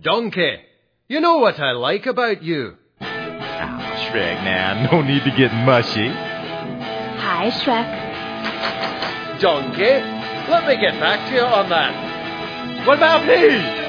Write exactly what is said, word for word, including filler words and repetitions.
Donkey, you know what I like about you. Oh, Shrek, now, no need to get mushy. Hi, Shrek. Donkey, let me get back to you on that. What about me?